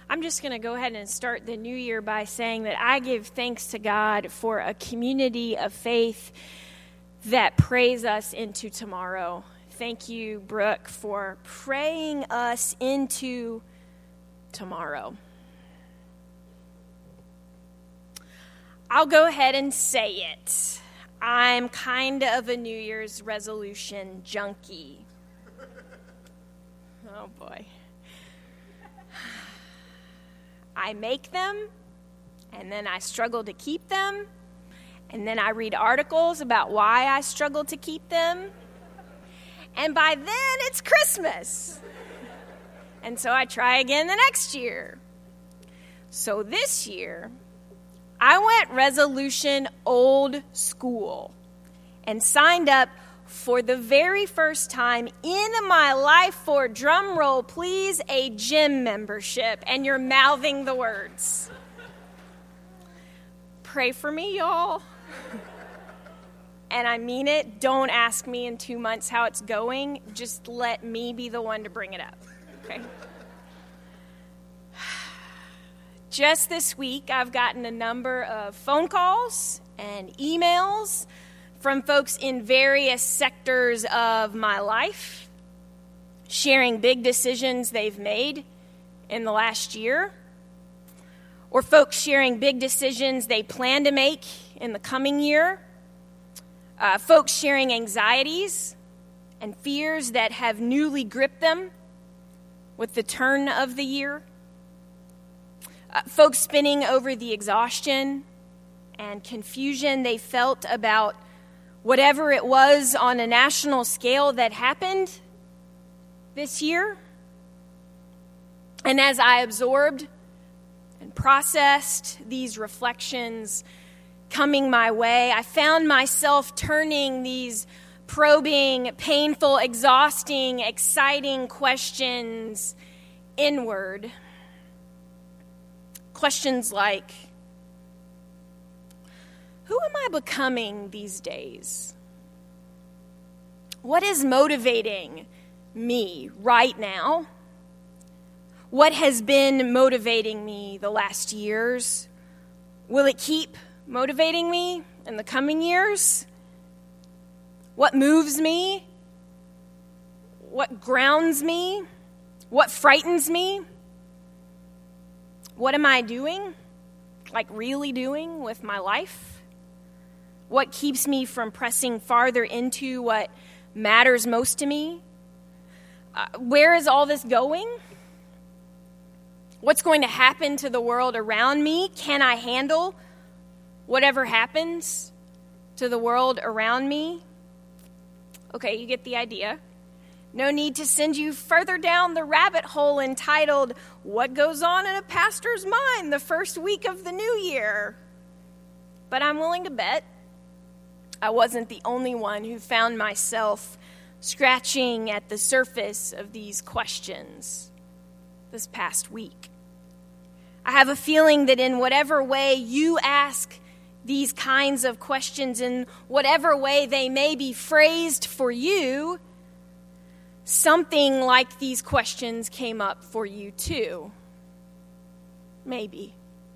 I'm just going to go ahead and start the new year by saying that I give thanks to God for a community of faith that prays us into tomorrow. Thank you, Brooke, for praying us into tomorrow. I'll go ahead and say it. I'm kind of a New Year's resolution junkie. Oh, boy. I make them, and then I struggle to keep them, and then I read articles about why I struggle to keep them, and by then it's Christmas. And so I try again the next year. So this year, I went resolution old school and signed up for the very first time in my life for, drum roll please, a gym membership. And you're mouthing the words. Pray for me, y'all. And I mean it. Don't ask me in 2 months how it's going. Just let me be the one to bring it up. Okay? Just this week, I've gotten a number of phone calls and emails from folks in various sectors of my life, sharing big decisions they've made in the last year, or folks sharing big decisions they plan to make in the coming year, folks sharing anxieties and fears that have newly gripped them with the turn of the year, folks spinning over the exhaustion and confusion they felt about whatever it was on a national scale that happened this year. And as I absorbed and processed these reflections coming my way, I found myself turning these probing, painful, exhausting, exciting questions inward. Questions like, who am I becoming these days? What is motivating me right now? What has been motivating me the last years? Will it keep motivating me in the coming years? What moves me? What grounds me? What frightens me? What am I doing? Like really doing with my life? What keeps me from pressing farther into what matters most to me? Where is all this going? What's going to happen to the world around me? Can I handle whatever happens to the world around me? Okay, you get the idea. No need to send you further down the rabbit hole entitled, What Goes On in a Pastor's Mind the First Week of the New Year? But I'm willing to bet I wasn't the only one who found myself scratching at the surface of these questions this past week. I have a feeling that in whatever way you ask these kinds of questions, in whatever way they may be phrased for you, something like these questions came up for you too. Maybe.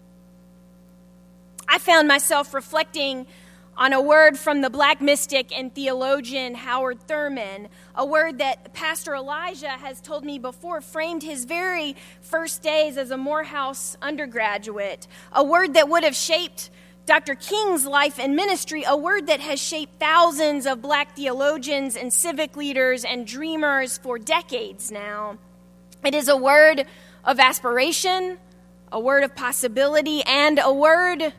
I found myself reflecting on a word from the Black mystic and theologian Howard Thurman, a word that Pastor Elijah has told me before framed his very first days as a Morehouse undergraduate, a word that would have shaped Dr. King's life and ministry, a word that has shaped thousands of Black theologians and civic leaders and dreamers for decades now. It is a word of aspiration, a word of possibility, and a word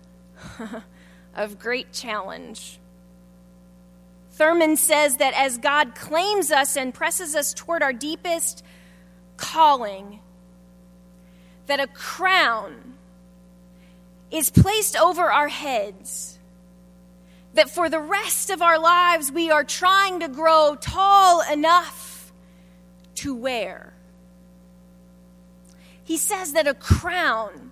of great challenge. Thurman says that as God claims us and presses us toward our deepest calling, that a crown is placed over our heads, that for the rest of our lives we are trying to grow tall enough to wear. He says that a crown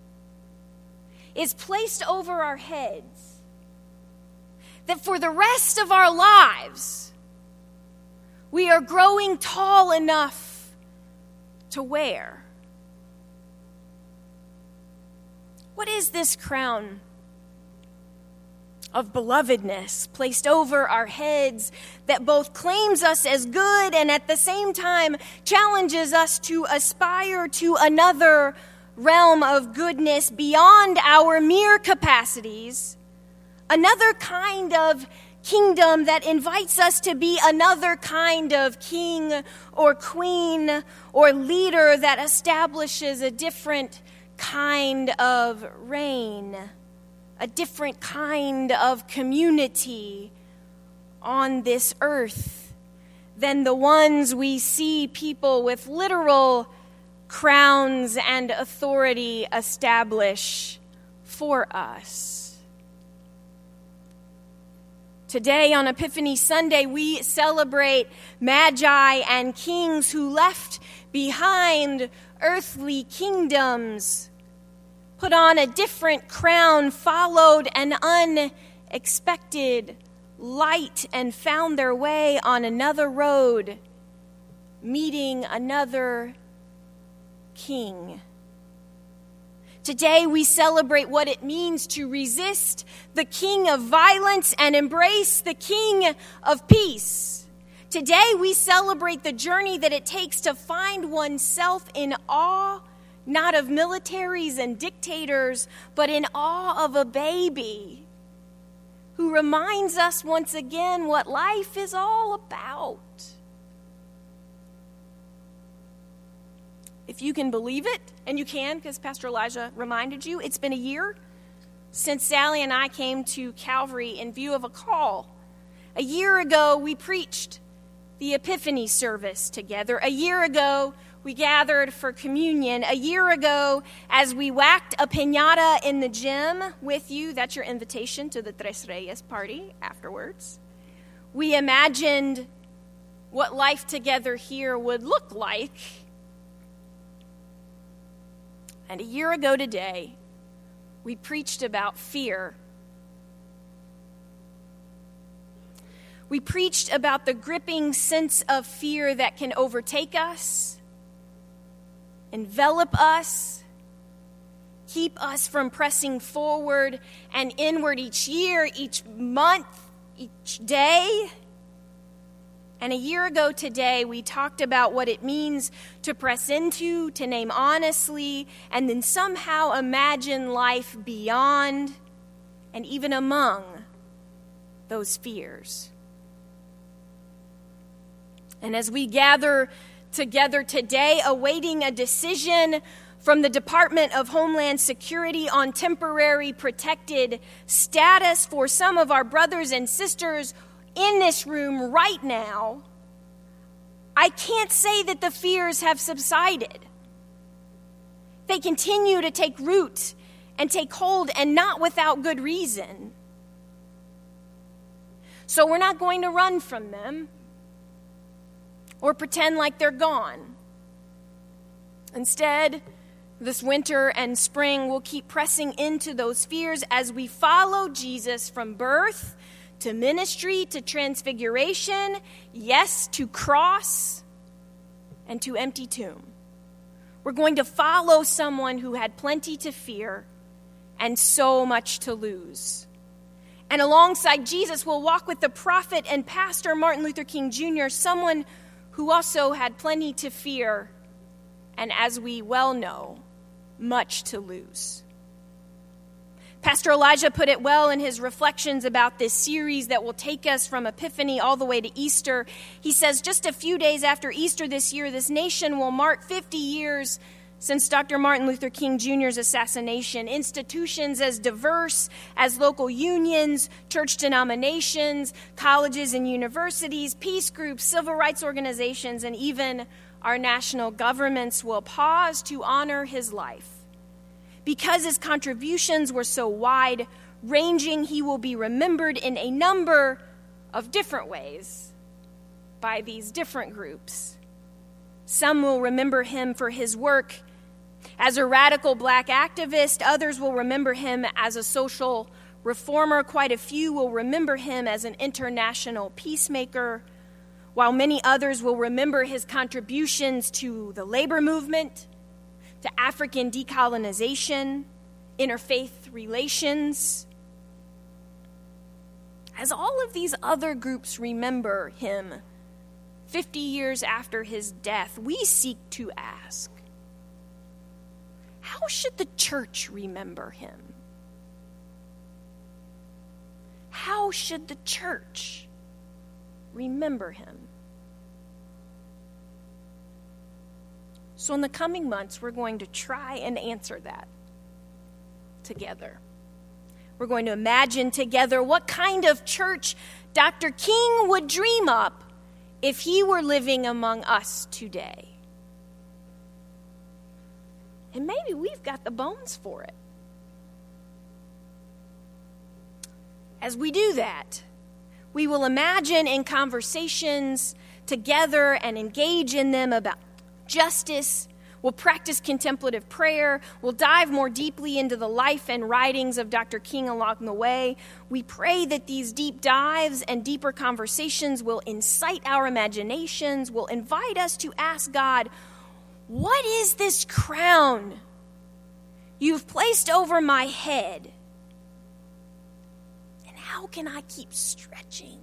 is placed over our heads, that for the rest of our lives, we are growing tall enough to wear. What is this crown of belovedness placed over our heads that both claims us as good and at the same time challenges us to aspire to another realm of goodness beyond our mere capacities, another kind of kingdom that invites us to be another kind of king or queen or leader that establishes a different kind of reign, a different kind of community on this earth than the ones we see people with literal crowns and authority establish for us. Today on Epiphany Sunday, we celebrate magi and kings who left behind earthly kingdoms, put on a different crown, followed an unexpected light, and found their way on another road, meeting another king. Today we celebrate what it means to resist the king of violence and embrace the king of peace. Today we celebrate the journey that it takes to find oneself in awe, not of militaries and dictators, but in awe of a baby who reminds us once again what life is all about. If you can believe it, and you can because Pastor Elijah reminded you, it's been a year since Sally and I came to Calvary in view of a call. A year ago, we preached the Epiphany service together. A year ago, we gathered for communion. A year ago, as we whacked a piñata in the gym with you, that's your invitation to the Tres Reyes party afterwards, we imagined what life together here would look like. And a year ago today, we preached about fear. We preached about the gripping sense of fear that can overtake us, envelop us, keep us from pressing forward and inward each year, each month, each day. And a year ago today, we talked about what it means to press into, to name honestly, and then somehow imagine life beyond and even among those fears. And as we gather together today, awaiting a decision from the Department of Homeland Security on temporary protected status for some of our brothers and sisters in this room right now, I can't say that the fears have subsided. They continue to take root and take hold, and not without good reason. So we're not going to run from them or pretend like they're gone. Instead, this winter and spring, we'll keep pressing into those fears as we follow Jesus from birth to ministry, to transfiguration, yes, to cross, and to empty tomb. We're going to follow someone who had plenty to fear and so much to lose. And alongside Jesus, we'll walk with the prophet and pastor Martin Luther King Jr., someone who also had plenty to fear and, as we well know, much to lose. Pastor Elijah put it well in his reflections about this series that will take us from Epiphany all the way to Easter. He says, just a few days after Easter this year, this nation will mark 50 years since Dr. Martin Luther King Jr.'s assassination. Institutions as diverse as local unions, church denominations, colleges and universities, peace groups, civil rights organizations, and even our national governments will pause to honor his life. Because his contributions were so wide-ranging, he will be remembered in a number of different ways by these different groups. Some will remember him for his work as a radical black activist. Others will remember him as a social reformer. Quite a few will remember him as an international peacemaker, while many others will remember his contributions to the labor movement, to African decolonization, interfaith relations. As all of these other groups remember him 50 years after his death, we seek to ask, how should the church remember him? How should the church remember him? So in the coming months, we're going to try and answer that together. We're going to imagine together what kind of church Dr. King would dream up if he were living among us today. And maybe we've got the bones for it. As we do that, we will imagine in conversations together and engage in them about justice. We'll practice contemplative prayer. We'll dive more deeply into the life and writings of Dr. King along the way. We pray that these deep dives and deeper conversations will incite our imaginations, will invite us to ask God, what is this crown you've placed over my head? And how can I keep stretching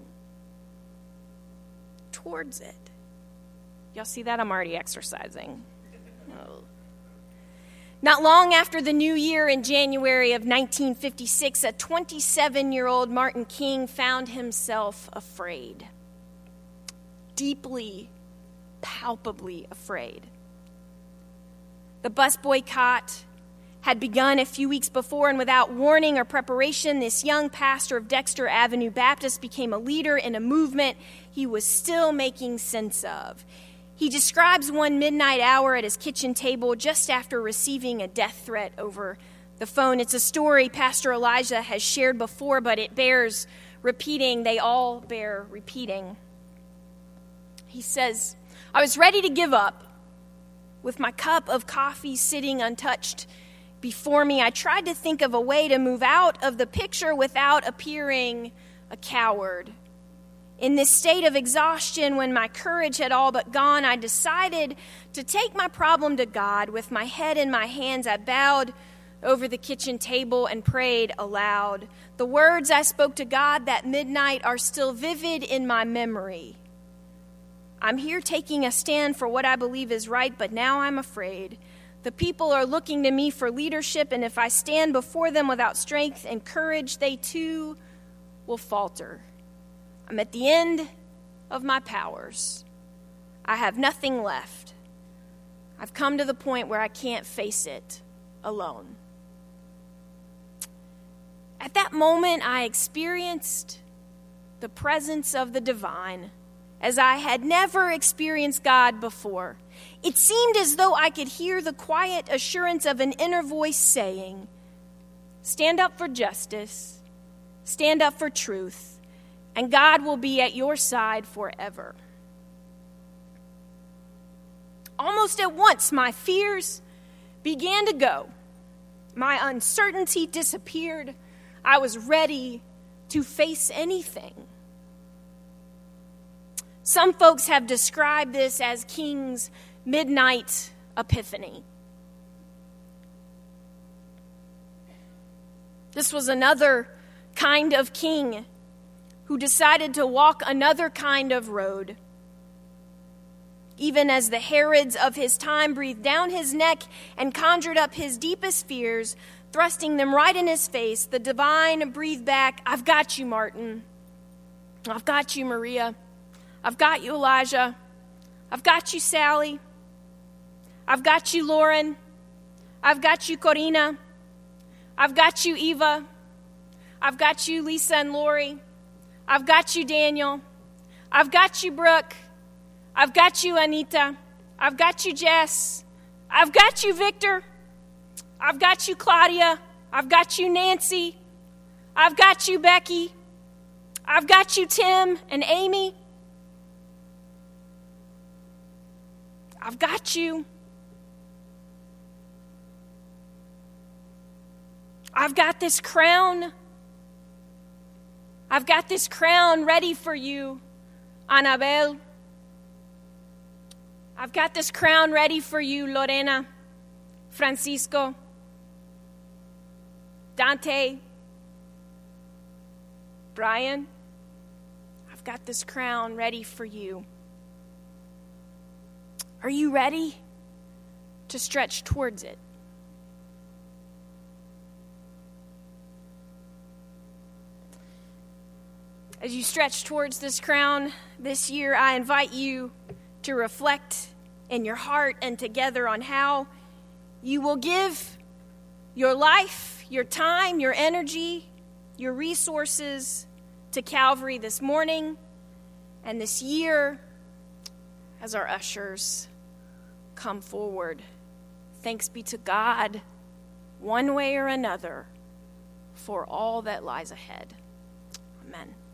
towards it? Y'all see that? I'm already exercising. Oh. Not long after the new year in January of 1956, a 27-year-old Martin King found himself afraid. Deeply, palpably afraid. The bus boycott had begun a few weeks before, and without warning or preparation, this young pastor of Dexter Avenue Baptist became a leader in a movement he was still making sense of. He describes one midnight hour at his kitchen table just after receiving a death threat over the phone. It's a story Pastor Elijah has shared before, but it bears repeating. They all bear repeating. He says, I was ready to give up. With my cup of coffee sitting untouched before me, I tried to think of a way to move out of the picture without appearing a coward. In this state of exhaustion, when my courage had all but gone, I decided to take my problem to God. With my head in my hands, I bowed over the kitchen table and prayed aloud. The words I spoke to God that midnight are still vivid in my memory. I'm here taking a stand for what I believe is right, but now I'm afraid. The people are looking to me for leadership, and if I stand before them without strength and courage, they too will falter. I'm at the end of my powers. I have nothing left. I've come to the point where I can't face it alone. At that moment, I experienced the presence of the divine as I had never experienced God before. It seemed as though I could hear the quiet assurance of an inner voice saying, stand up for justice, stand up for truth, and God will be at your side forever. Almost at once, my fears began to go. My uncertainty disappeared. I was ready to face anything. Some folks have described this as King's midnight epiphany. This was another kind of king who decided to walk another kind of road. Even as the Herods of his time breathed down his neck and conjured up his deepest fears, thrusting them right in his face, the divine breathed back, I've got you, Martin. I've got you, Maria. I've got you, Elijah. I've got you, Sally. I've got you, Lauren. I've got you, Corina. I've got you, Eva. I've got you, Lisa and Lori. I've got you, Daniel. I've got you, Brooke. I've got you, Anita. I've got you, Jess. I've got you, Victor. I've got you, Claudia. I've got you, Nancy. I've got you, Becky. I've got you, Tim and Amy. I've got you. I've got this crown. I've got this crown ready for you, Annabelle. I've got this crown ready for you, Lorena, Francisco. Dante, Brian, I've got this crown ready for you. Are you ready to stretch towards it? As you stretch towards this crown this year, I invite you to reflect in your heart and together on how you will give your life, your time, your energy, your resources to Calvary this morning and this year as our ushers come forward. Thanks be to God, one way or another, for all that lies ahead. Amen.